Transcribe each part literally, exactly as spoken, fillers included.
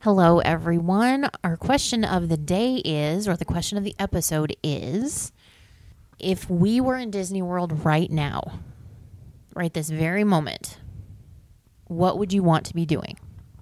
Hello, everyone. Our question of the day is, or the question of the episode is, if we were in Disney World right now, right this very moment, what would you want to be doing?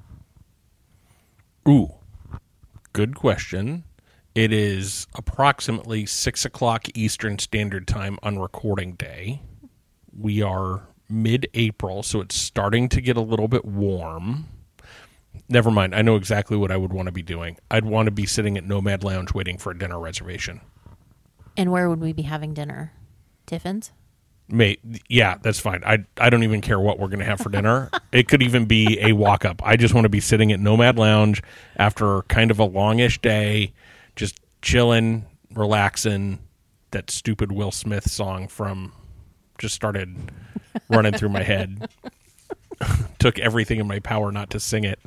Ooh, good question. It is approximately six o'clock Eastern Standard Time on recording day. We are mid-April, so it's starting to get a little bit warm. Never mind. I know exactly what I would want to be doing. I'd want to be sitting at Nomad Lounge waiting for a dinner reservation. And where would we be having dinner? Tiffin's? Mate, yeah, that's fine. I I don't even care what we're going to have for dinner. It could even be a walk-up. I just want to be sitting at Nomad Lounge after kind of a longish day, just chilling, relaxing. That stupid Will Smith song from just started running through my head. Took everything in my power not to sing it.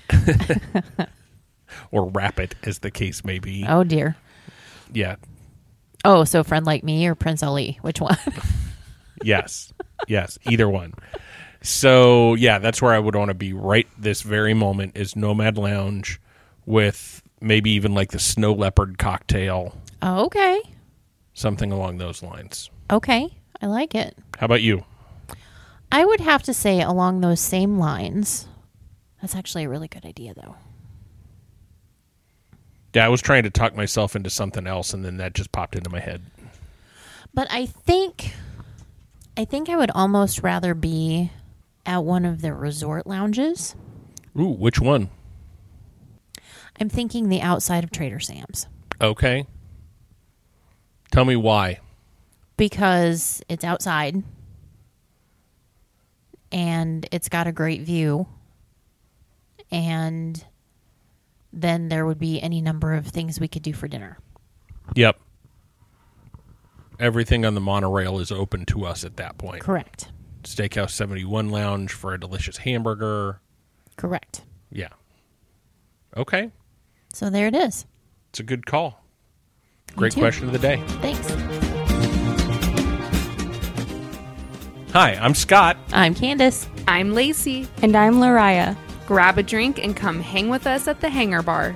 Or rap it, as the case may be. Oh, dear. Yeah. Oh, so Friend Like Me or Prince Ali? Which one? Yes. Yes. Either one. So, yeah, that's where I would want to be right this very moment is Nomad Lounge with maybe even like the Snow Leopard cocktail. Oh, okay. Something along those lines. Okay. I like it. How about you? I would have to say along those same lines. That's actually a really good idea, though. Yeah, I was trying to talk myself into something else, and then that just popped into my head. But I think, I think I would almost rather be at one of the resort lounges. Ooh, which one? I'm thinking the outside of Trader Sam's. Okay. Tell me why. Because it's outside. And it's got a great view. And then there would be any number of things we could do for dinner. Yep. Everything on the monorail is open to us at that point. Correct. Steakhouse seventy-one Lounge for a delicious hamburger. Correct. Yeah. Okay. So there it is. It's a good call. Me Great too. question of the day. Thanks. Hi, I'm Scott. I'm Candace. I'm Lacey. And I'm Lariah. Grab a drink and come hang with us at the Hangar Bar.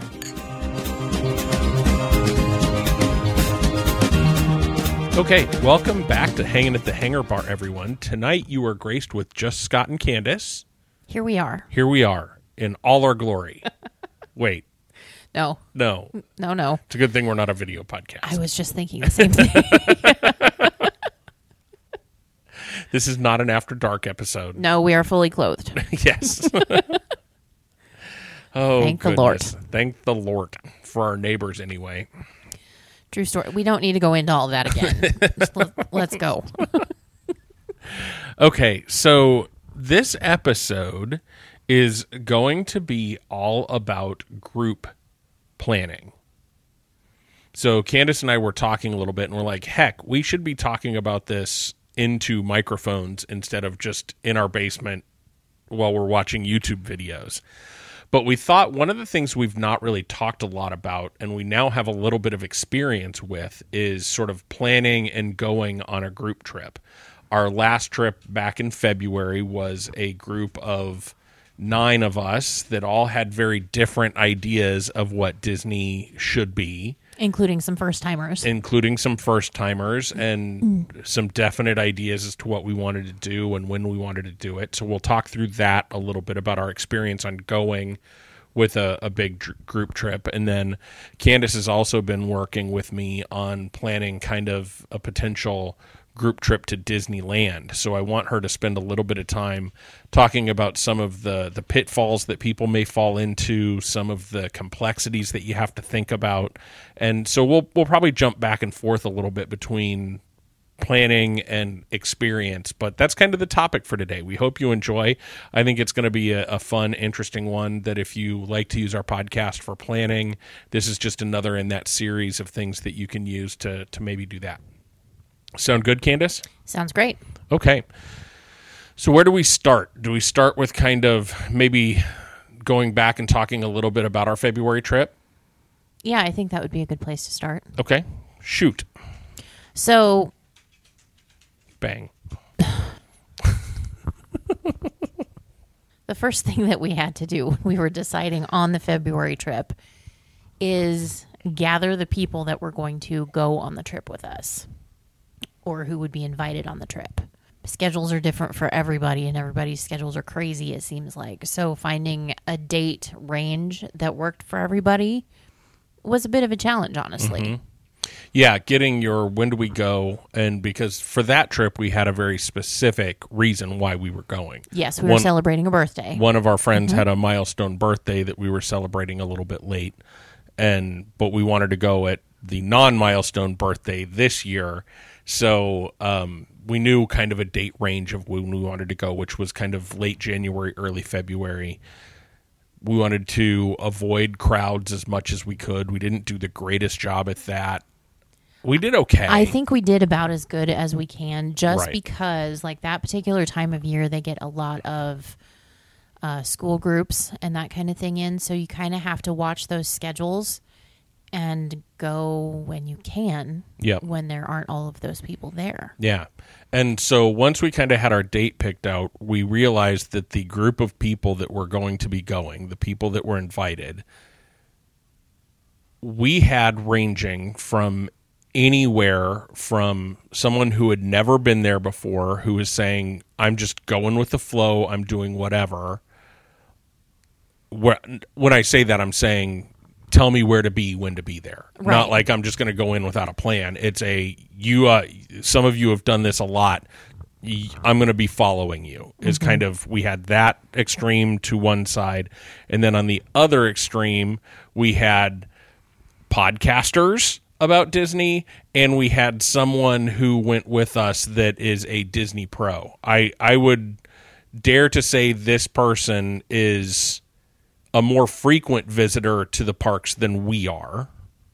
Okay, welcome back to Hanging at the Hangar Bar, everyone. Tonight you are graced with just Scott and Candace. Here we are. Here we are in all our glory. Wait, No. no. No, no. It's a good thing we're not a video podcast. I was just thinking the same thing. This is not an After Dark episode. No, we are fully clothed. Yes. Oh, Thank the Lord. goodness. Thank the Lord. For our neighbors, anyway. True story. We don't need to go into all of that again. Just let, let's go. Okay, so this episode is going to be all about group planning. So Candace and I were talking a little bit, and we're like, heck, we should be talking about this into microphones instead of just in our basement while we're watching YouTube videos. But we thought one of the things we've not really talked a lot about, and we now have a little bit of experience with, is sort of planning and going on a group trip. Our last trip back in February was a group of nine of us that all had very different ideas of what Disney should be. Including some first-timers. Including some first-timers and mm. some definite ideas as to what we wanted to do and when we wanted to do it. So we'll talk through that a little bit about our experience on going with a, a big tr- group trip. And then Candace has also been working with me on planning kind of a potential group trip to Disneyland. So I want her to spend a little bit of time talking about some of the, the pitfalls that people may fall into, some of the complexities that you have to think about. And so we'll we'll probably jump back and forth a little bit between planning and experience, but that's kind of the topic for today. We hope you enjoy. I think it's going to be a, a fun, interesting one that if you like to use our podcast for planning, this is just another in that series of things that you can use to to maybe do that. Sound good, Candace? Sounds great. Okay. So where do we start? Do we start with kind of maybe going back and talking a little bit about our February trip? Yeah, I think that would be a good place to start. Okay. Shoot. So... Bang. the first thing that we had to do when we were deciding on the February trip is gather the people that were going to go on the trip with us or who would be invited on the trip. Schedules are different for everybody, and everybody's schedules are crazy, it seems like. So finding a date range that worked for everybody was a bit of a challenge, honestly. Mm-hmm. Yeah, getting your when do we go, and because for that trip we had a very specific reason why we were going. Yes, we one, were celebrating a birthday. One of our friends mm-hmm. had a milestone birthday that we were celebrating a little bit late, and but we wanted to go at the non-milestone birthday this year. So um, we knew kind of a date range of when we wanted to go, which was kind of late January, early February. We wanted to avoid crowds as much as we could. We didn't do the greatest job at that. We did okay. I think we did about as good as we can, just right. because like that particular time of year, they get a lot of uh, school groups and that kind of thing in. So you kind of have to watch those schedules and go when you can, yep. when there aren't all of those people there. Yeah. And so once we kind of had our date picked out, we realized that the group of people that were going to be going, the people that were invited, we had ranging from anywhere from someone who had never been there before, who was saying, I'm just going with the flow, I'm doing whatever. When I say that, I'm saying, tell me where to be, when to be there. Right. Not like I'm just going to go in without a plan. It's a, you. Uh, some of you have done this a lot. I'm going to be following you. Is mm-hmm. kind of, we had that extreme to one side. And then on the other extreme, we had podcasters about Disney, and we had someone who went with us that is a Disney pro. I, I would dare to say this person is a more frequent visitor to the parks than we are.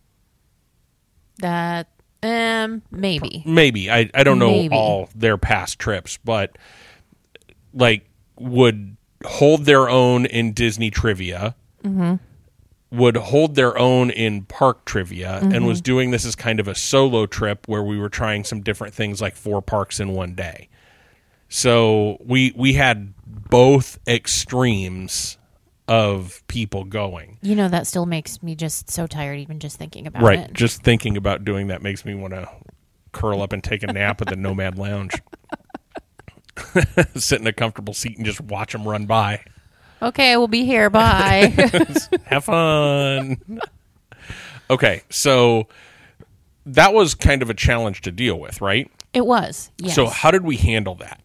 That, um, maybe. Maybe. I, I don't know maybe. all their past trips, but like would hold their own in Disney trivia, mm-hmm. would hold their own in park trivia, mm-hmm. and was doing this as kind of a solo trip where we were trying some different things like four parks in one day. So we we had both extremes of people going. You know, that still makes me just so tired even just thinking about right. it. Right. Just thinking about doing that makes me want to curl up and take a nap at the Nomad Lounge. Sit in a comfortable seat and just watch them run by. Okay, we'll be here. Bye. Have fun. Okay, so that was kind of a challenge to deal with, right? It was, yes. So how did we handle that?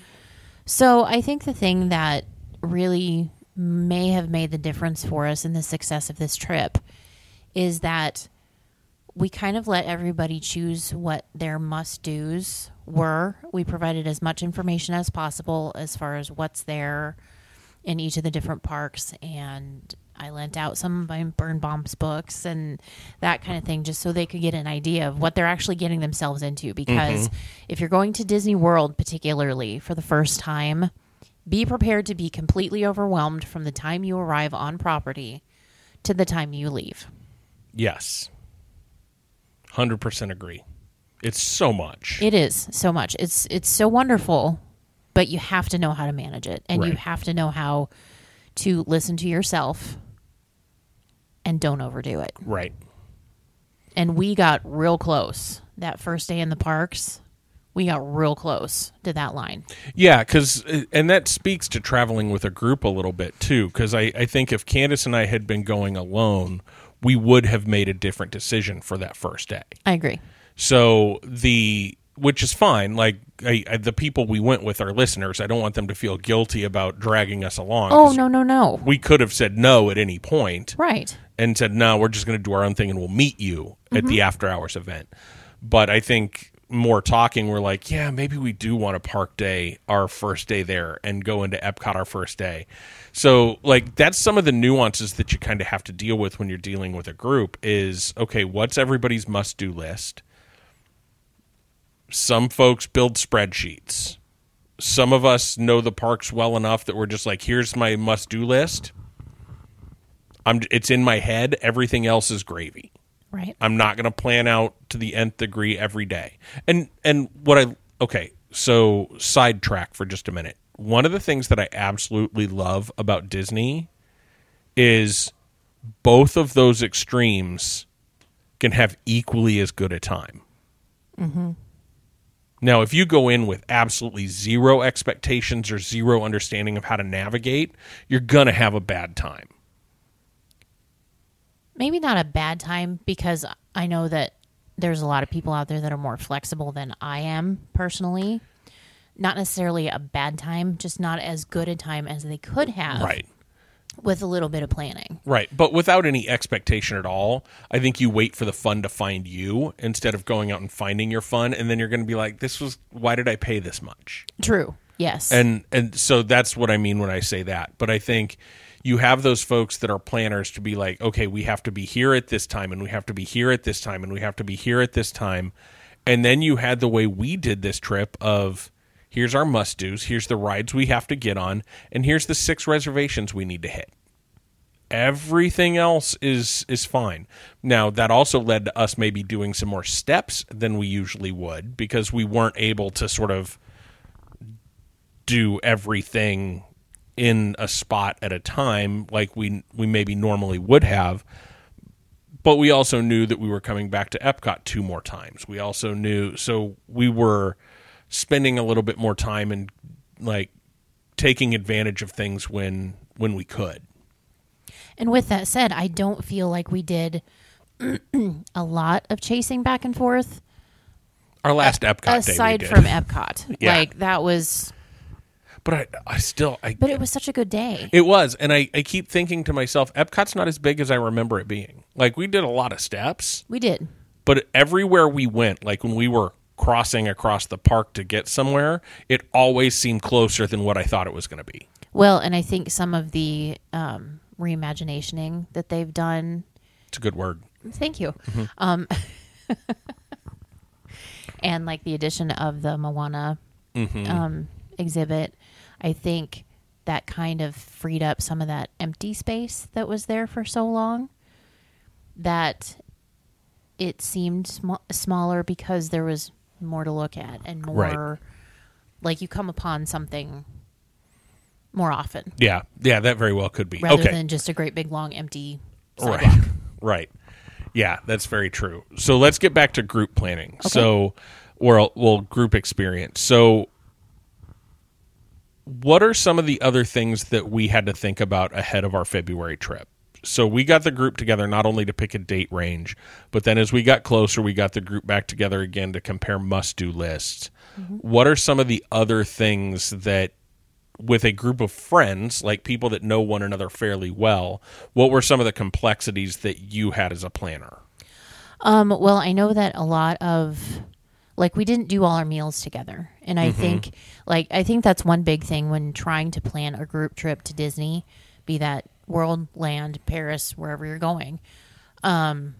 So I think the thing that really may have made the difference for us in the success of this trip is that we kind of let everybody choose what their must-dos were. We provided as much information as possible as far as what's there in each of the different parks, and I lent out some of my Birnbaum's books and that kind of thing just so they could get an idea of what they're actually getting themselves into, because mm-hmm. if you're going to Disney World particularly for the first time, be prepared to be completely overwhelmed from the time you arrive on property to the time you leave. Yes. one hundred percent agree. It's so much. It is so much. It's it's so wonderful, but you have to know how to manage it. And right. you have to know how to listen to yourself and don't overdo it. Right. And we got real close that first day in the parks. We got real close to that line. Yeah, because, and that speaks to traveling with a group a little bit too, because I, I think if Candace and I had been going alone, we would have made a different decision for that first day. I agree. So the, which is fine, like I, I, the people we went with are listeners. I don't want them to feel guilty about dragging us along. Oh, no, no, no. We could have said no at any point. Right. And said, no, we're just going to do our own thing and we'll meet you mm-hmm. at the after hours event. But I think more talking, we're like, yeah, maybe we do want a park day our first day there and go into Epcot our first day. So like that's some of the nuances that you kind of have to deal with when you're dealing with a group is, okay, what's everybody's must-do list? Some folks build spreadsheets. Some of us know the parks well enough that we're just like, here's my must-do list. I'm, it's in my head. Everything else is gravy. Right. I'm not going to plan out to the nth degree every day. And and what I okay, so sidetrack for just a minute. one of the things that I absolutely love about Disney is both of those extremes can have equally as good a time. Mm-hmm. Now, if you go in with absolutely zero expectations or zero understanding of how to navigate, you're going to have a bad time. Maybe not a bad time, because I know that there's a lot of people out there that are more flexible than I am personally. Not necessarily a bad time, just not as good a time as they could have. Right. With a little bit of planning. Right. But without any expectation at all, I think you wait for the fun to find you instead of going out and finding your fun. And then you're going to be like, this was, why did I pay this much? True. Yes. And, and so that's what I mean when I say that. But I think you have those folks that are planners to be like, okay, we have to be here at this time, and we have to be here at this time, and we have to be here at this time. And then you had the way we did this trip of, here's our must-dos, here's the rides we have to get on, and here's the six reservations we need to hit. Everything else is is fine. Now, that also led to us maybe doing some more steps than we usually would, because we weren't able to sort of do everything in a spot at a time like we we maybe normally would have. But we also knew that we were coming back to Epcot two more times. We also knew, so we were spending a little bit more time and like taking advantage of things when when we could. And with that said, I don't feel like we did a lot of chasing back and forth. Our last Epcot day we aside did. from Epcot. Yeah. Like that was But I, I still I But it was such a good day. It was, and I, I keep thinking to myself, Epcot's not as big as I remember it being. Like, we did a lot of steps, We did. but everywhere we went, like when we were crossing across the park to get somewhere, it always seemed closer than what I thought it was going to be. Well, and I think some of the um, reimagining that they've done. It's a good word. Thank you. Um, and like the addition of the Moana Mm-hmm. um, exhibit, I think that kind of freed up some of that empty space that was there for so long, that it seemed sm- smaller because there was more to look at and more Right. like you come upon something more often Yeah, yeah, that very well could be. rather okay, than just a great big long empty right, sidewalk. right. Yeah, that's very true. So let's get back to group planning. So, or well, group experience. So, what are some of the other things that we had to think about ahead of our February trip? So we got the group together not only to pick a date range, but then as we got closer, we got the group back together again to compare must-do lists. Mm-hmm. What are some of the other things that, with a group of friends, like people that know one another fairly well, what were some of the complexities that you had as a planner? Um, well, I know that a lot of, like, we didn't do all our meals together. And I Mm-hmm. think, like, I think that's one big thing when trying to plan a group trip to Disney, be that World, Land, Paris, wherever you're going, um,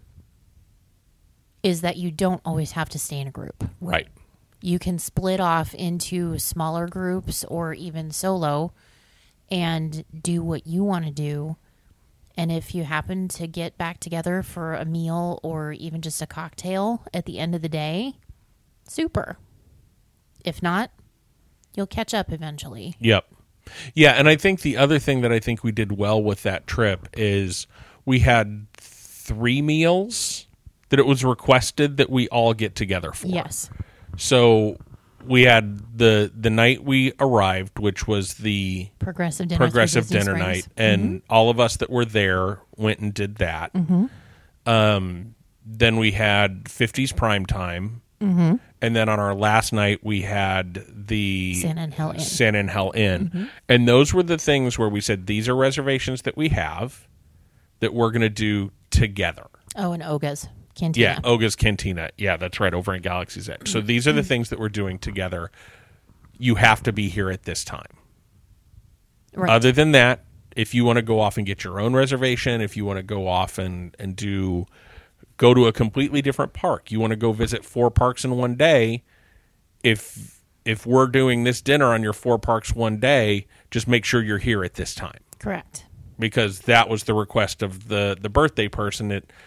is that you don't always have to stay in a group. Right. You can split off into smaller groups or even solo and do what you want to do. And if you happen to get back together for a meal or even just a cocktail at the end of the day, super. If not, you'll catch up eventually. Yep. Yeah, and I think the other thing that I think we did well with that trip is we had three meals that it was requested that we all get together for. Yes. So we had the the night we arrived, which was the Progressive dinner. progressive through Disney dinner Springs. night, and all of us that were there went and did that. Mm-hmm. Um, then we had fifties prime time, Mm-hmm. and then on our last night we had the Santa and Hell Inn. Santa and Hell Inn, Mm-hmm. and those were the things where we said these are reservations that we have that we're going to do together. Oh, and Oga's Cantina. Yeah, Oga's Cantina. Yeah, that's right, over in Galaxy's Edge. So these are the things that we're doing together. You have to be here at this time. Right. Other than that, if you want to go off and get your own reservation, if you want to go off and, and do go to a completely different park, you want to go visit four parks in one day, if if we're doing this dinner on your four parks one day, just make sure you're here at this time. Correct. Because that was the request of the, the birthday person. That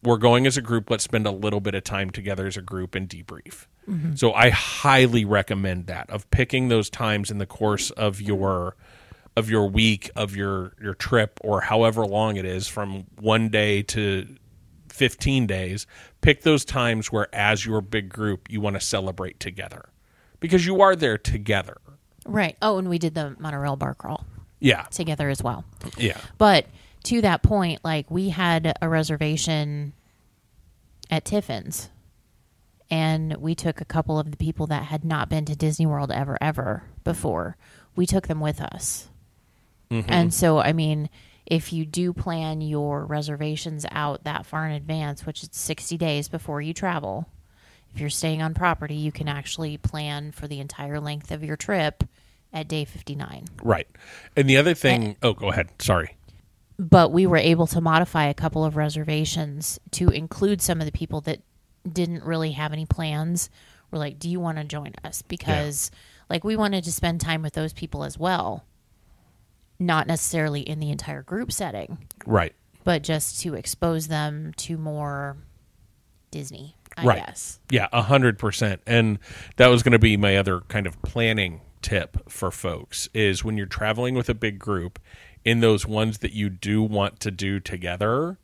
we're going as a group. Let's spend a little bit of time together as a group and debrief. Mm-hmm. So I highly recommend that, of picking those times in the course of your of your week, of your, your trip, or however long it is, from one day to fifteen days. Pick those times where, as your big group, you want to celebrate together, because you are there together. Right. Oh, and we did the monorail bar crawl. Yeah. Together as well. Yeah. But to that point, like, we had a reservation at Tiffin's, and we took a couple of the people that had not been to Disney World ever, ever before. We took them with us. Mm-hmm. And so, I mean, if you do plan your reservations out that far in advance, which is sixty days before you travel, if you're staying on property, you can actually plan for the entire length of your trip at day fifty-nine. Right. And the other thing, and, oh, go ahead. Sorry. But we were able to modify a couple of reservations to include some of the people that didn't really have any plans. We're like, do you want to join us? Because yeah. like, we wanted to spend time with those people as well. Not necessarily in the entire group setting. Right. But just to expose them to more Disney, I right. guess. Yeah, one hundred percent. And that was going to be my other kind of planning tip for folks, is when you're traveling with a big group, in those ones that you do want to do together,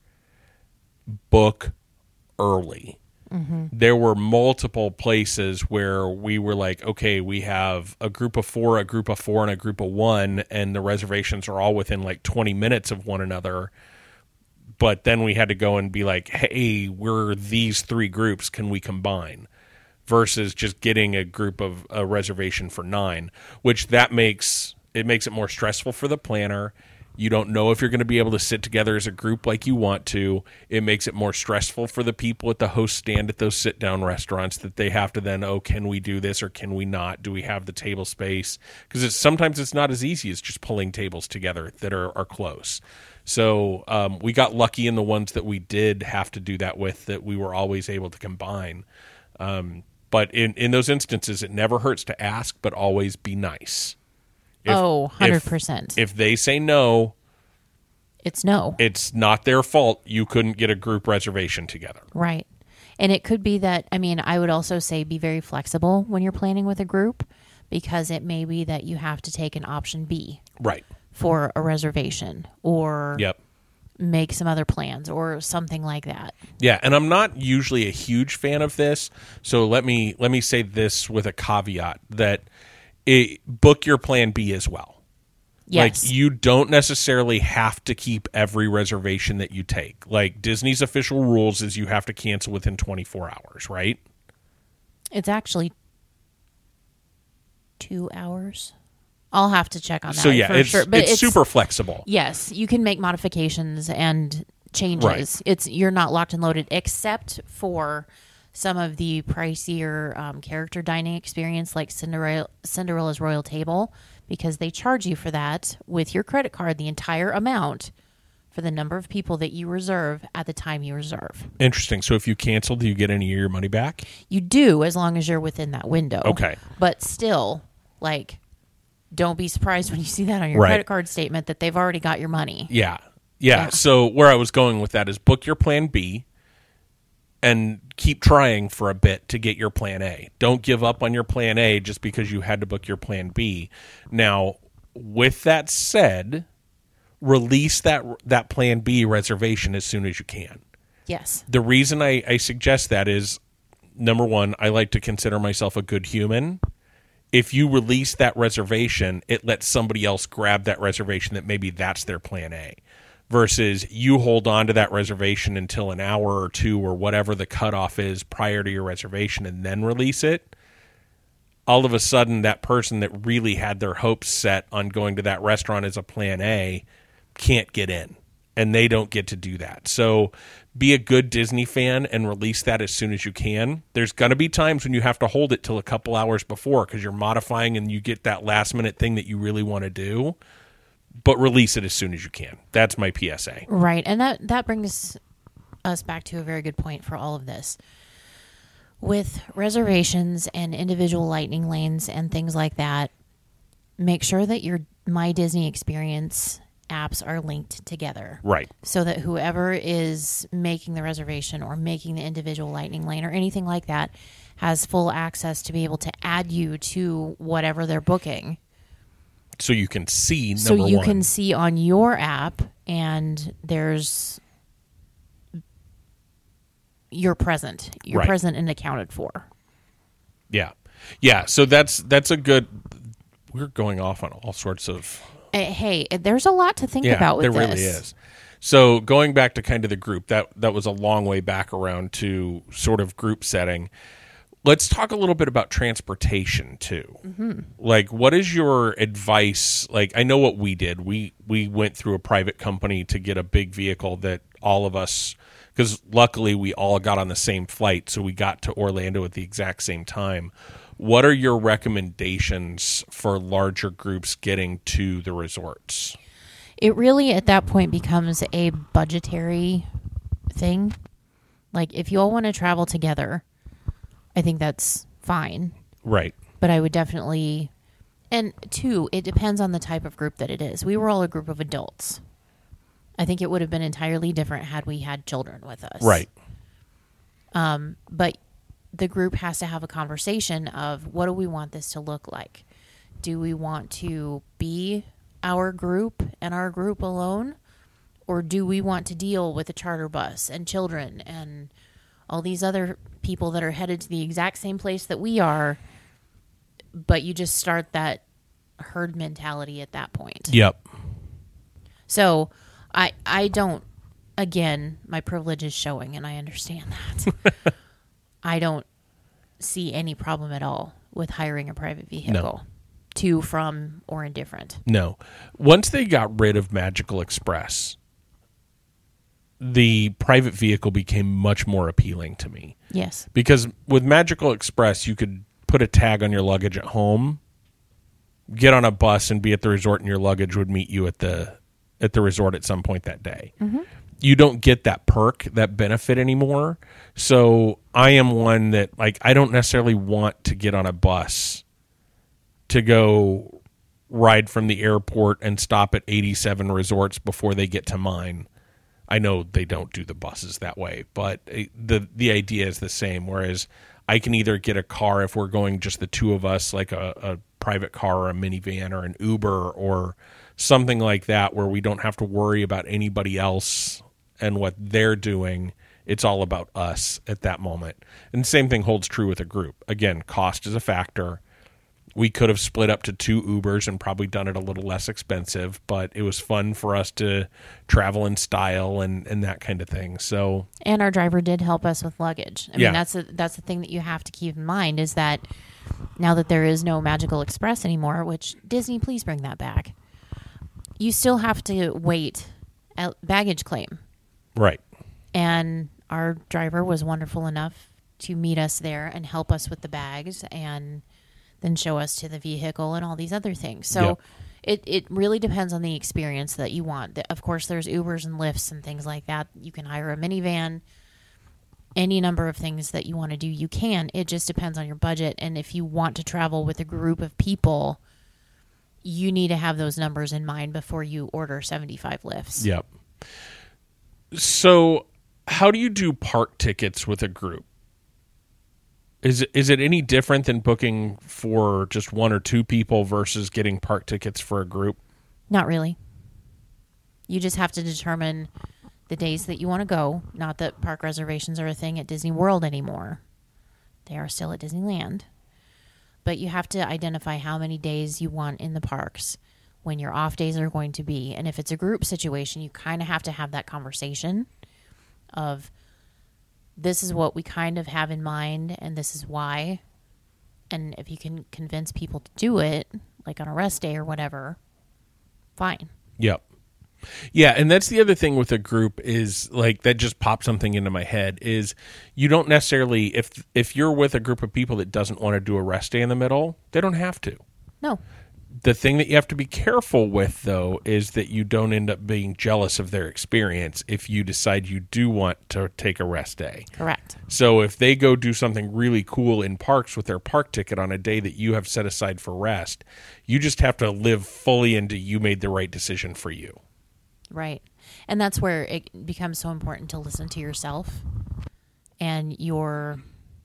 book early. Mm-hmm. There were multiple places where we were like, okay, we have a group of four, a group of four, and a group of one, and the reservations are all within like twenty minutes of one another. But then we had to go and be like, hey, we're these three groups, can we combine? Versus just getting a group of a reservation for nine, which that makes it makes it more stressful for the planner. You don't know if you're going to be able to sit together as a group like you want to. It makes it more stressful for the people at the host stand at those sit-down restaurants, that they have to then, oh, can we do this or can we not? Do we have the table space? Because it's, sometimes it's not as easy as just pulling tables together that are, are close. So um, we got lucky in the ones that we did have to do that with, that we were always able to combine. Um, but in, in those instances, it never hurts to ask, but always be nice. If, oh, one hundred percent. If, if they say no, it's no. It's not their fault you couldn't get a group reservation together. Right. And it could be that, I mean, I would also say be very flexible when you're planning with a group, because it may be that you have to take an option B. Right. For a reservation, or yep. make some other plans or something like that. Yeah, and I'm not usually a huge fan of this, so let me let me say this with a caveat, that it, book your plan B as well. Yes. Like, you don't necessarily have to keep every reservation that you take. Like, Disney's official rules is you have to cancel within twenty-four hours, right? It's actually two hours. I'll have to check on that. So yeah, for it's, sure. But it's, it's super flexible. Yes, you can make modifications and changes. Right. It's you're not locked and loaded, except for some of the pricier um, character dining experience, like Cinderella, Cinderella's Royal Table, because they charge you for that with your credit card, the entire amount for the number of people that you reserve at the time you reserve. Interesting. So if you cancel, do you get any of your money back? You do, as long as you're within that window. Okay. But still, like, don't be surprised when you see that on your right. credit card statement that they've already got your money. Yeah. yeah. Yeah. So where I was going with that is book your plan B and keep trying for a bit to get your plan A. Don't give up on your plan A just because you had to book your plan B. Now, with that said, release that that plan B reservation as soon as you can. Yes. The reason I, I suggest that is, number one, I like to consider myself a good human. If you release that reservation, it lets somebody else grab that reservation that maybe that's their plan A. Versus you hold on to that reservation until an hour or two or whatever the cutoff is prior to your reservation and then release it. All of a sudden, that person that really had their hopes set on going to that restaurant as a plan A can't get in, and they don't get to do that. So be a good Disney fan and release that as soon as you can. There's going to be times when you have to hold it till a couple hours before because you're modifying and you get that last minute thing that you really want to do. But release it as soon as you can. That's my P S A. Right. And that, that brings us back to a very good point for all of this. With reservations and individual lightning lanes and things like that, make sure that your My Disney experience apps are linked together. Right. So that whoever is making the reservation or making the individual Lightning Lane or anything like that has full access to be able to add you to whatever they're booking. So you can see number So you one. can see on your app, and there's you're present. You're Right. present and accounted for. Yeah. Yeah. So that's that's a good. We're going off on all sorts of. Uh, hey, there's a lot to think Yeah, about with there this. really is. So going back to kind of the group, that that was a long way back around to sort of group setting. Let's talk a little bit about transportation too. Mm-hmm. Like, what is your advice? Like, I know what we did. We we went through a private company to get a big vehicle that all of us, because luckily we all got on the same flight, so we got to Orlando at the exact same time. What are your recommendations for larger groups getting to the resorts? It really, at that point, becomes a budgetary thing. Like, if you all want to travel together, I think that's fine. Right. But I would definitely... And, two, it depends on the type of group that it is. We were all a group of adults. I think it would have been entirely different had we had children with us. Right. Um, but the group has to have a conversation of, what do we want this to look like? Do we want to be our group and our group alone? Or do we want to deal with a charter bus and children and all these other people that are headed to the exact same place that we are, but you just start that herd mentality at that point? Yep. So I I don't, again, my privilege is showing, and I understand that. I don't see any problem at all with hiring a private vehicle. No. To, from, or indifferent. No. Once they got rid of Magical Express, the private vehicle became much more appealing to me. Yes. Because with Magical Express, you could put a tag on your luggage at home, get on a bus, and be at the resort, and your luggage would meet you at the at the resort at some point that day. Mm-hmm. You don't get that perk, that benefit anymore. So I am one that, like, I don't necessarily want to get on a bus to go ride from the airport and stop at eighty-seven resorts before they get to mine. I know they don't do the buses that way, but the the idea is the same. Whereas I can either get a car if we're going just the two of us, like a, a private car or a minivan or an Uber or something like that, where we don't have to worry about anybody else and what they're doing. It's all about us at that moment. And the same thing holds true with a group. Again, cost is a factor. We could have split up to two Ubers and probably done it a little less expensive, but it was fun for us to travel in style and, and that kind of thing. So, and our driver did help us with luggage. I Yeah. mean, that's a, that's the thing that you have to keep in mind, is that now that there is no Magical Express anymore, which Disney, please bring that back, you still have to wait at baggage claim. right. And our driver was wonderful enough to meet us there and help us with the bags and then show us to the vehicle and all these other things. So Yep. it, it really depends on the experience that you want. Of course, there's Ubers and Lyfts and things like that. You can hire a minivan. Any number of things that you want to do, you can. It just depends on your budget. And if you want to travel with a group of people, you need to have those numbers in mind before you order seventy-five Lyfts. Yep. So how do you do park tickets with a group? Is it, is it any different than booking for just one or two people versus getting park tickets for a group? Not really. You just have to determine the days that you want to go. Not that park reservations are a thing at Disney World anymore. They are still at Disneyland. But you have to identify how many days you want in the parks, when your off days are going to be. And if it's a group situation, you kind of have to have that conversation of, this is what we kind of have in mind, and this is why. And if you can convince people to do it, like on a rest day or whatever, fine. Yep. Yeah, and that's the other thing with a group is, like, that just popped something into my head, is you don't necessarily, if if you're with a group of people that doesn't want to do a rest day in the middle, they don't have to. No. The thing that you have to be careful with, though, is that you don't end up being jealous of their experience if you decide you do want to take a rest day. Correct. So if they go do something really cool in parks with their park ticket on a day that you have set aside for rest, you just have to live fully into you made the right decision for you. Right. And that's where it becomes so important to listen to yourself and your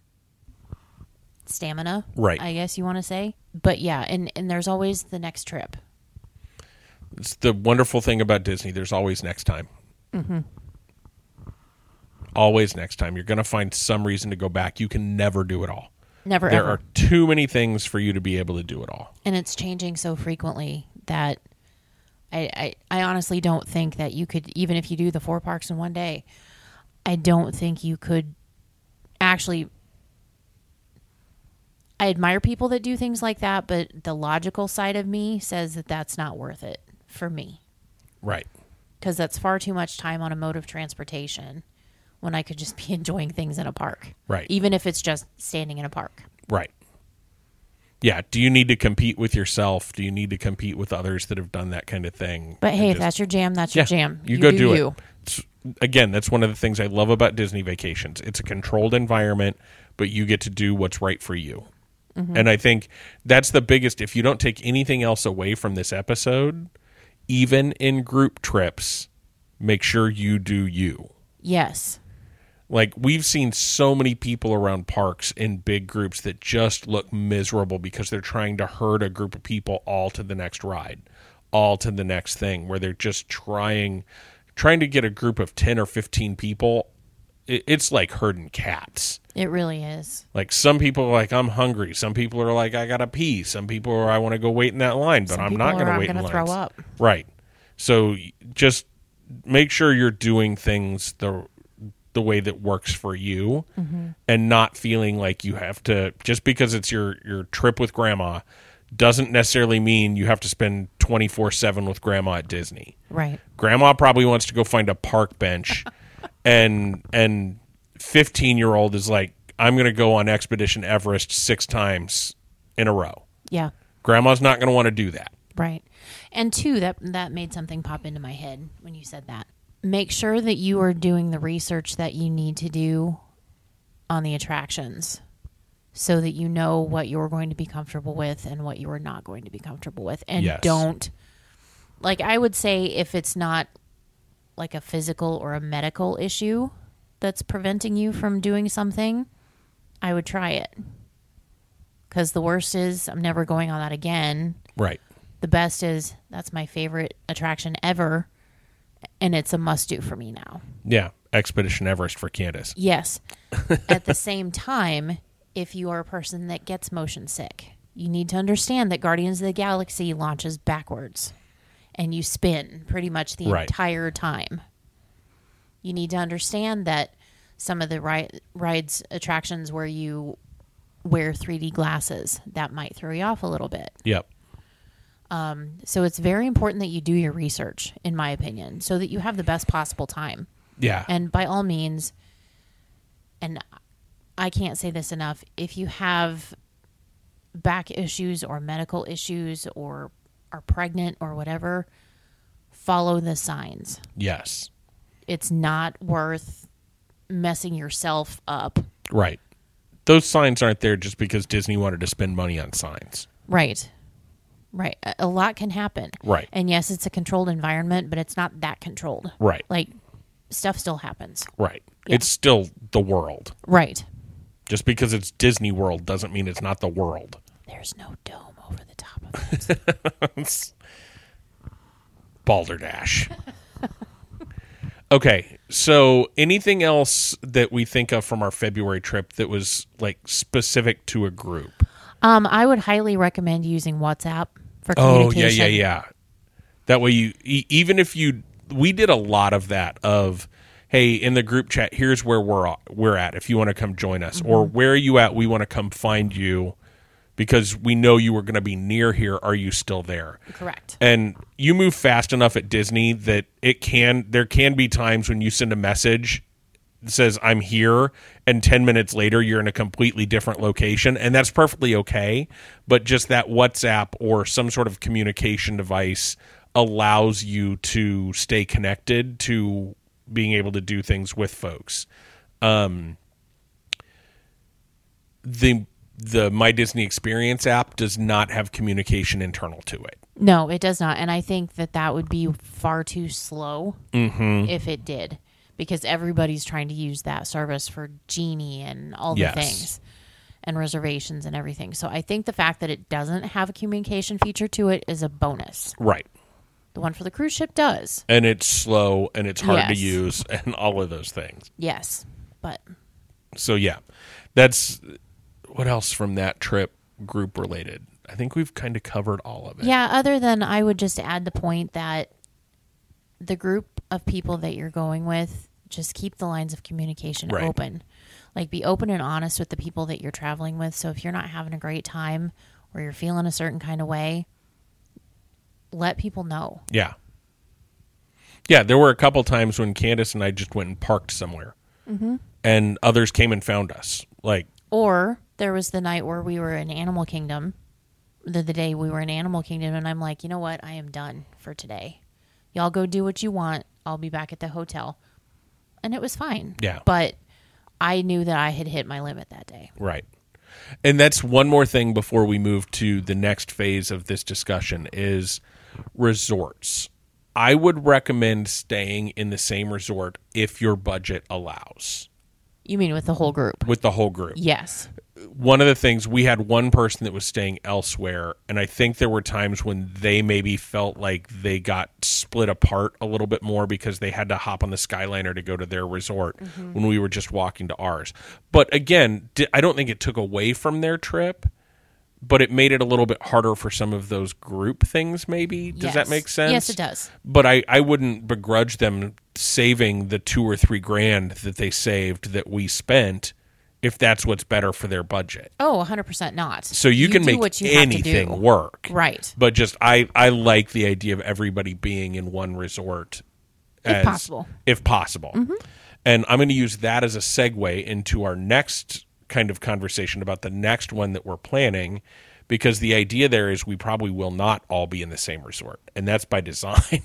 stamina, Right. I guess you want to say. But yeah, and, and there's always the next trip. It's the wonderful thing about Disney. There's always next time. Mm-hmm. Always next time. You're going to find some reason to go back. You can never do it all. Never There ever. are too many things for you to be able to do it all. And it's changing so frequently that I, I, I honestly don't think that you could, even if you do the four parks in one day, I don't think you could actually. I admire people that do things like that, but the logical side of me says that that's not worth it for me. Right. Because that's far too much time on a mode of transportation when I could just be enjoying things in a park. Right. Even if it's just standing in a park. Right. Yeah. Do you need to compete with yourself? Do you need to compete with others that have done that kind of thing? But hey, And if just- that's your jam, that's yeah, your jam. You, go do, you. it. It's, again, that's one of the things I love about Disney vacations. It's a controlled environment, but you get to do what's right for you. Mm-hmm. And I think that's the biggest. If you don't take anything else away from this episode, even in group trips, make sure you do you. Yes. Like, we've seen so many people around parks in big groups that just look miserable because they're trying to herd a group of people all to the next ride, all to the next thing, where they're just trying trying to get a group of ten or fifteen people. It, it's like herding cats. It really is. Like, some people are like, I'm hungry. Some people are like, I gotta pee. Some people are, I want to go wait in that line, but Some I'm people not are, going to I'm wait in gonna lines. throw up. Right. So just make sure you're doing things the the way that works for you, mm-hmm. and not feeling like you have to, just because it's your, your trip with grandma doesn't necessarily mean you have to spend twenty-four seven with grandma at Disney. Right. Grandma probably wants to go find a park bench and and fifteen year old is like, I'm going to go on Expedition Everest six times in a row. Yeah. Grandma's not going to want to do that. Right. And two, that that made something pop into my head when you said that. Make sure that you are doing the research that you need to do on the attractions so that you know what you're going to be comfortable with and what you are not going to be comfortable with. And Yes. don't, like, I would say if it's not like a physical or a medical issue that's preventing you from doing something, I would try it. Because the worst is I'm never going on that again. Right. The best is that's my favorite attraction ever, and it's a must-do for me now. Yeah. Expedition Everest for Candace. Yes. At the same time, if you are a person that gets motion sick, you need to understand that Guardians of the Galaxy launches backwards, and you spin pretty much the Right. entire time. You need to understand that some of the ri- rides, attractions where you wear three D glasses, that might throw you off a little bit. Yep. So it's very important that you do your research, in my opinion, so that you have the best possible time. Yeah. And by all means, and I can't say this enough, if you have back issues or medical issues or are pregnant or whatever, follow the signs. Yes. It's not worth messing yourself up. Right. Those signs aren't there just because Disney wanted to spend money on signs. Right. Right. A- A lot can happen. Right. And yes, it's a controlled environment, but it's not that controlled. Right. Like, stuff still happens. Right. Yeah. It's still the world. Right. Just because it's Disney World doesn't mean it's not the world. There's no dome over the top of it. It's Balderdash. Okay, so anything else that we think of from our February trip that was like specific to a group? um, I would highly recommend using WhatsApp for Oh, communication. yeah, yeah, yeah. That way you, e- even if you, we did a lot of that of, hey, in the group chat, here's where we're at, we're at if you want to come join us. Mm-hmm. Or where are you at? We want to come find you because we know you were going to be near here. Are you still there? Correct. And you move fast enough at Disney that it can, there can be times when you send a message that says, I'm here, and ten minutes later, you're in a completely different location. And that's perfectly okay. But just that WhatsApp or some sort of communication device allows you to stay connected to being able to do things with folks. Um, the the My Disney Experience app does not have communication internal to it. No, it does not. And I think that that would be far too slow Mm-hmm. if it did, because everybody's trying to use that service for Genie and all the Yes. things and reservations and everything. So I think the fact that it doesn't have a communication feature to it is a bonus. Right. The one for the cruise ship does. And it's slow and it's hard to Yes. use and all of those things. Yes. But So, yeah, that's what else from that trip group related. I think we've kind of covered all of it. yeah, other than I would just add the point that the group of people that you're going with, just keep the lines of communication Right. open. Like, be open and honest with the people that you're traveling with. So if you're not having a great time or you're feeling a certain kind of way, let people know. Yeah. Yeah, there were a couple times when Candace and I just went and parked somewhere. Mm-hmm. And others came and found us. Like, Or there was the night where we were in Animal Kingdom, the, the day we were in Animal Kingdom, and I'm like, you know what? I am done for today. Y'all go do what you want. I'll be back at the hotel. And it was fine. Yeah. But I knew that I had hit my limit that day. right. And that's one more thing before we move to the next phase of this discussion is resorts. I would recommend staying in the same resort if your budget allows, You mean with the whole group? with the whole group. Yes. One of the things, we had one person that was staying elsewhere, and I think there were times when they maybe felt like they got split apart a little bit more because they had to hop on the Skyliner to go to their resort when we were just walking to ours. But again, di- I don't think it took away from their trip, but it made it a little bit harder for some of those group things maybe. Does Yes. that make sense? Yes, it does. But I, I wouldn't begrudge them saving the two or three grand that they saved that we spent if that's what's better for their budget. Oh, one hundred percent not. So you, can do make what you have to anything do. work. Right. But just I, I like the idea of everybody being in one resort. If as- possible. If possible. And I'm going to use that as a segue into our next kind of conversation about the next one that we're planning, because the idea there is we probably will not all be in the same resort, and that's by design.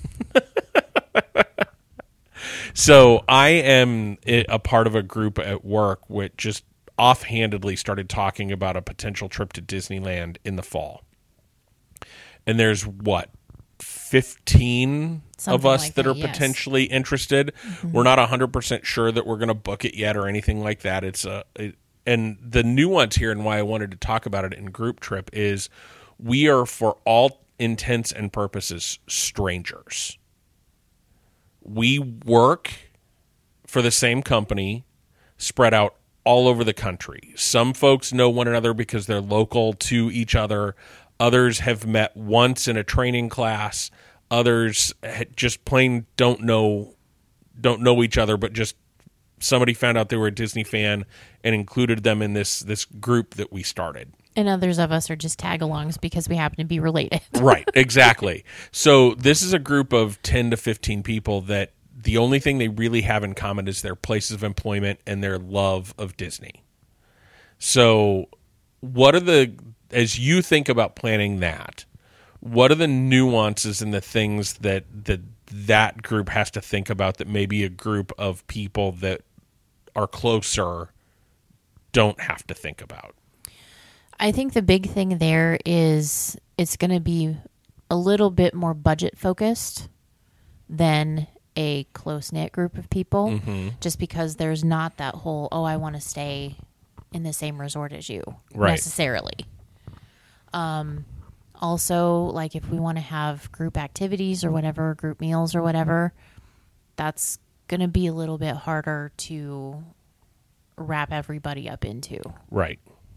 So I am i- a part of a group at work which just offhandedly started talking about a potential trip to Disneyland in the fall. And there's what, fifteen of Something us like that that, are yes. potentially interested. We're not one hundred percent sure that we're going to book it yet or anything like that. It's a it, and the nuance here and why I wanted to talk about it in group trip is we are, for all intents and purposes, strangers. We work for the same company, spread out all over the country. Some folks know one another because they're local to each other. Others have met once in a training class. Others ha- just plain don't know don't know each other, but just somebody found out they were a Disney fan and included them in this this group that we started. And others of us are just tag-alongs because we happen to be related. Right, exactly. So this is a group of ten to fifteen people that the only thing they really have in common is their places of employment and their love of Disney. So what are the, as you think about planning that, what are the nuances and the things that that, that group has to think about that maybe a group of people that are closer don't have to think about? I think the big thing there is it's going to be a little bit more budget focused than a close-knit group of people, Mm-hmm. just because there's not that whole, oh, I want to stay in the same resort as you, Right. necessarily. Um, also, like if we want to have group activities or whatever, group meals or whatever, that's going to be a little bit harder to wrap everybody up into. Right.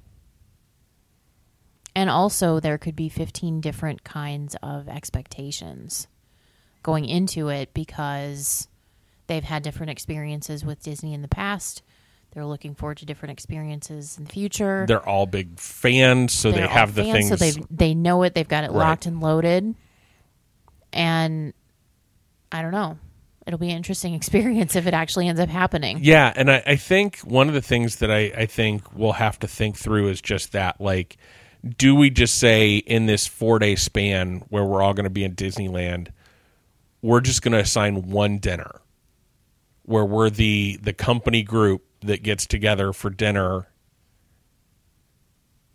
And also, there could be fifteen different kinds of expectations going into it because they've had different experiences with Disney in the past. They're looking forward to different experiences in the future. They're all big fans, so They're they all have the fans, things. So they they know it. They've got it Right. locked and loaded. And I don't know. It'll be an interesting experience if it actually ends up happening. Yeah, and I, I think one of the things that I, I think we'll have to think through is just that, like, do we just say in this four-day span where we're all going to be in Disneyland, we're just going to assign one dinner where we're the, the company group that gets together for dinner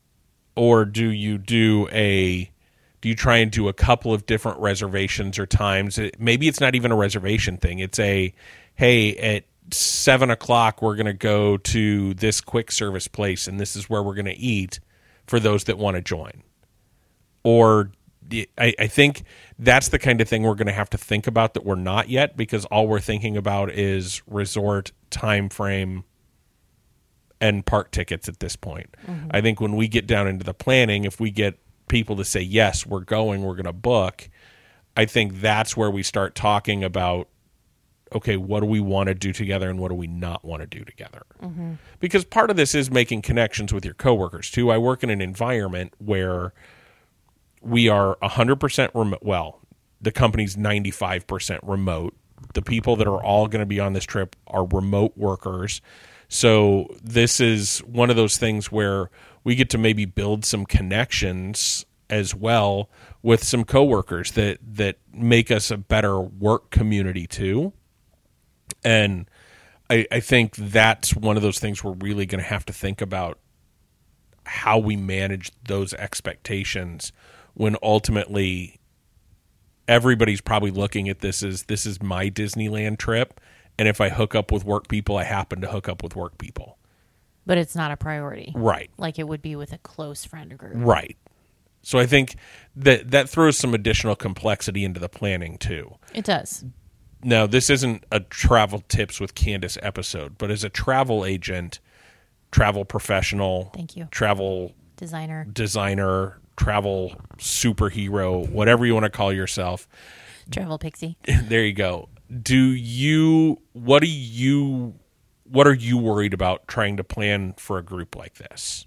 Or do you do a do you try and do a couple of different reservations or times? It, maybe it's not even a reservation thing. It's a, hey, at seven o'clock we're going to go to this quick service place and this is where we're going to eat for those that want to join. Or I, I think that's the kind of thing we're going to have to think about that we're not yet, because all we're thinking about is resort, time frame, and park tickets at this point. Mm-hmm. I think when we get down into the planning, if we get people to say, yes, we're going, we're going to book, I think that's where we start talking about, okay, what do we want to do together and what do we not want to do together? Mm-hmm. Because part of this is making connections with your coworkers too. I work in an environment where we are one hundred percent remote. Well, the company's ninety-five percent remote. The people that are all going to be on this trip are remote workers. So this is one of those things where we get to maybe build some connections as well with some coworkers that, that make us a better work community too. And I, I think that's one of those things we're really going to have to think about, how we manage those expectations when ultimately everybody's probably looking at this as, this is my Disneyland trip. And if I hook up with work people, I happen to hook up with work people. But it's not a priority. Right. Like it would be with a close friend group. Right. So I think that that throws some additional complexity into the planning too. It does. Now, this isn't a travel tips with Candace episode, but as a travel agent, travel professional, thank you, travel designer, designer, travel superhero, whatever you want to call yourself, travel pixie. There you go. Do you, what do you, what are you worried about trying to plan for a group like this?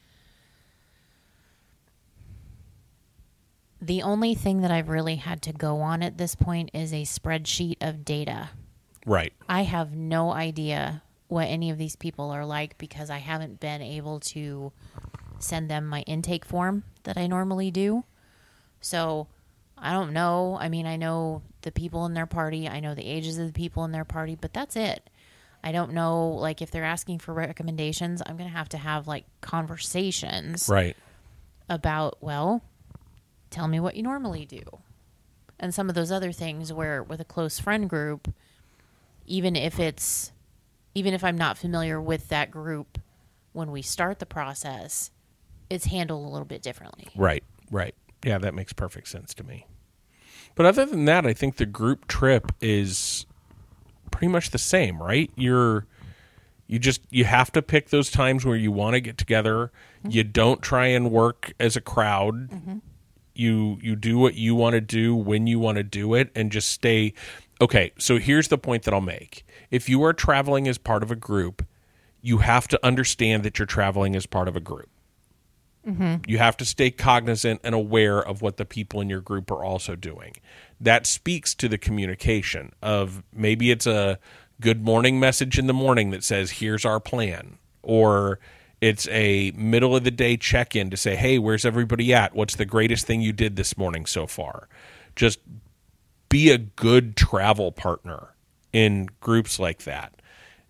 The only thing that I've really had to go on at this point is a spreadsheet of data. Right. I have no idea what any of these people are like because I haven't been able to send them my intake form that I normally do. So I don't know. I mean, I know the people in their party. I know the ages of the people in their party, but that's it. I don't know, like, if they're asking for recommendations, I'm going to have to have, like, conversations. Right. About, well, tell me what you normally do. And some of those other things where with a close friend group, even if it's, even if I'm not familiar with that group when we start the process, it's handled a little bit differently. Right, right. Yeah, that makes perfect sense to me. But other than that, I think the group trip is pretty much the same, right? You're you just you have to pick those times where you want to get together. Mm-hmm. You don't try and work as a crowd. Mm-hmm. You you do what you want to do when you want to do it, and just stay. Okay, so here's the point that I'll make. If you are traveling as part of a group, you have to understand that you're traveling as part of a group. Mm-hmm. You have to stay cognizant and aware of what the people in your group are also doing. That speaks to the communication of maybe it's a good morning message in the morning that says, here's our plan. Or it's a middle of the day check-in to say, hey, where's everybody at? What's the greatest thing you did this morning so far? Just be a good travel partner in groups like that.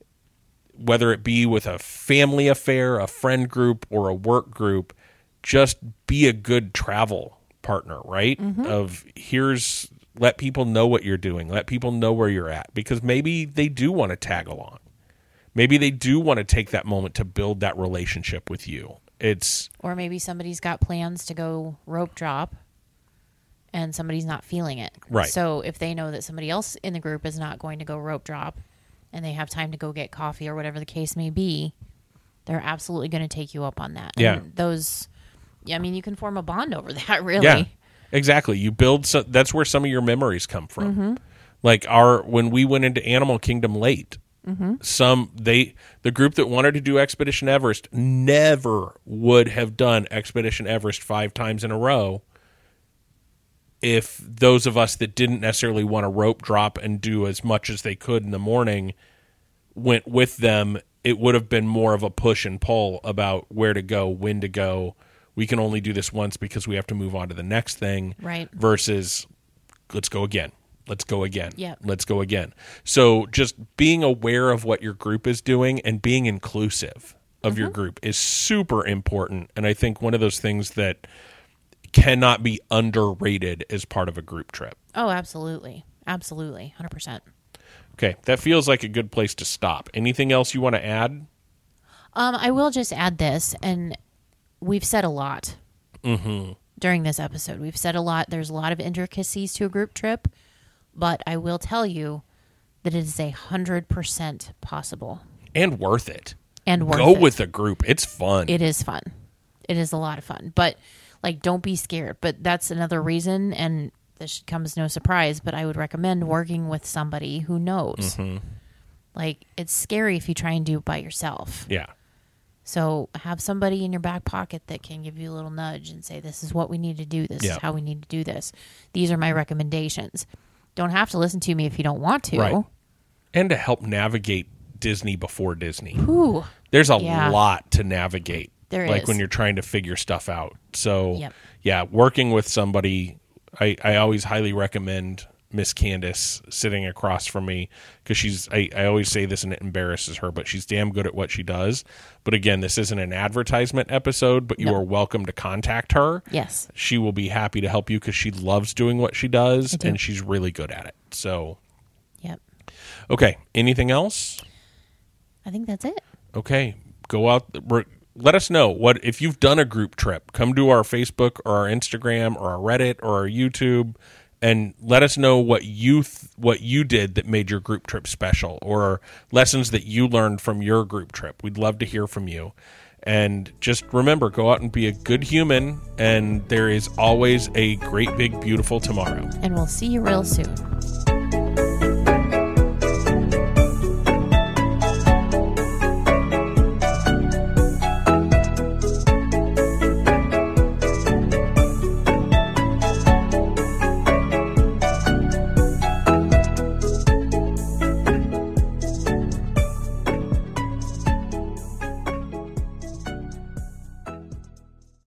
Whether it be with a family affair, a friend group, or a work group, just be a good travel partner, right? Mm-hmm. Of here's, let people know what you're doing. Let people know where you're at. Because maybe they do want to tag along. Maybe they do want to take that moment to build that relationship with you. It's Or maybe somebody's got plans to go rope drop and somebody's not feeling it. Right. So if they know that somebody else in the group is not going to go rope drop and they have time to go get coffee or whatever the case may be, they're absolutely going to take you up on that. Yeah. And those, I mean, you can form a bond over that, really. Yeah, exactly. You build, so, that's where some of your memories come from. Mm-hmm. Like our, when we went into Animal Kingdom late, mm-hmm. some, they, the group that wanted to do Expedition Everest never would have done Expedition Everest five times in a row if those of us that didn't necessarily want to rope drop and do as much as they could in the morning went with them. It would have been more of a push and pull about where to go, when to go. We can only do this once because we have to move on to the next thing. Right. Versus, let's go again. Let's go again. Yeah. Let's go again. So just being aware of what your group is doing and being inclusive of Mm-hmm. your group is super important. And I think one of those things that cannot be underrated as part of a group trip. Oh, absolutely. Absolutely. one hundred percent. Okay, that feels like a good place to stop. Anything else you want to add? Um, I will just add this, and we've said a lot Mm-hmm. during this episode. We've said a lot. There's a lot of intricacies to a group trip, but I will tell you that it is a hundred percent possible And worth it. and worth Go it. with a group. It's fun. It is fun. It is a lot of fun, but like, don't be scared. But that's another reason, and this comes no surprise, but I would recommend working with somebody who knows. Mm-hmm. Like, it's scary if you try and do it by yourself. Yeah. So have somebody in your back pocket that can give you a little nudge and say, this is what we need to do. This Yeah. is how we need to do this. These are my recommendations. Don't have to listen to me if you don't want to. Right. And to help navigate Disney before Disney. Ooh, There's a Yeah. lot to navigate. There like is. when you're trying to figure stuff out. So Yep. yeah, working with somebody, I, I always highly recommend Miss Candace sitting across from me, because she's I, I always say this and it embarrasses her, but she's damn good at what she does. But again, this isn't an advertisement episode, but you No. are welcome to contact her. yes. She will be happy to help you because she loves doing what she does I do. and she's really good at it. So Yep. okay, anything else? I think that's it. Okay, go out. Re- let us know what if you've done a group trip. Come to our Facebook or our Instagram or our Reddit or our YouTube, and let us know what you th- what you did that made your group trip special, or lessons that you learned from your group trip. We'd love to hear from you. And just remember, go out and be a good human, and there is always a great, big, beautiful tomorrow. And we'll see you real soon.